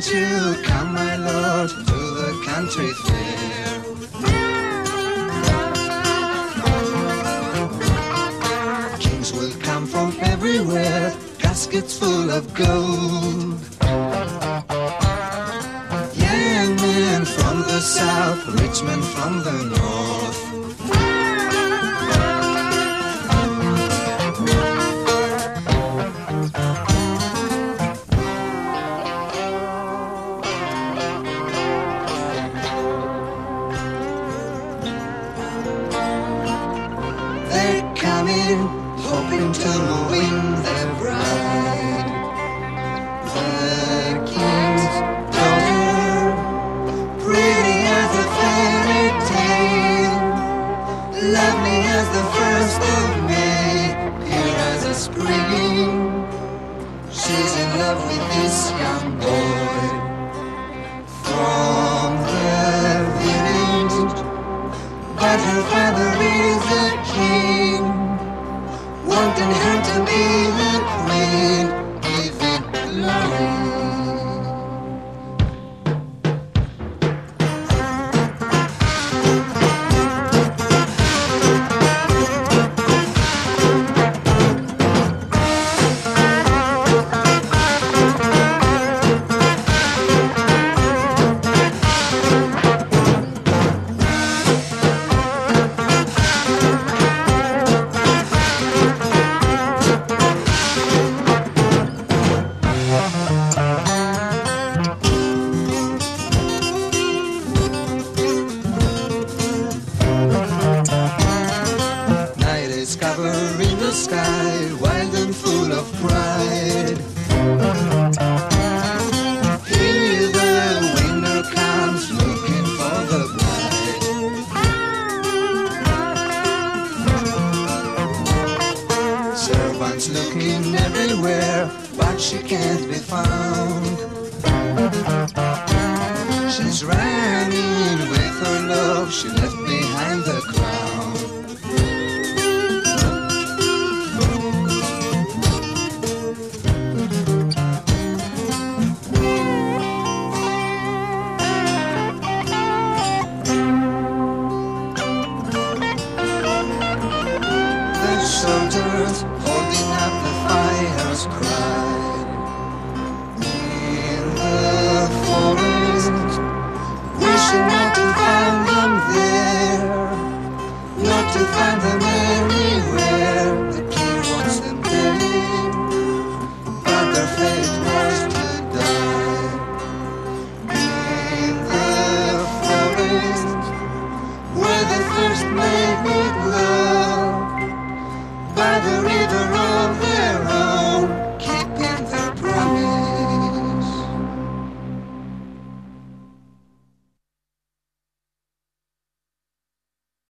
Won't you come, my lord, to the country fair? Kings will come from everywhere, caskets full of gold. Young men from the south, rich men from the north. They're coming, hoping to win their bride. The king's daughter, pretty as a fairy tale, lovely as the first of May, pure as a spring. She's in love with this young boy from the village, but her father is a king, wanting her to be the queen, give it glory. Night is covering the sky, wild and full of pride. Here the winter comes, looking for the bride. Servants looking everywhere, but she can't be found. She's running with her love, she left behind the crown. The soldiers holding up the fires cried. In the forest, wishing not to find them there, not to find them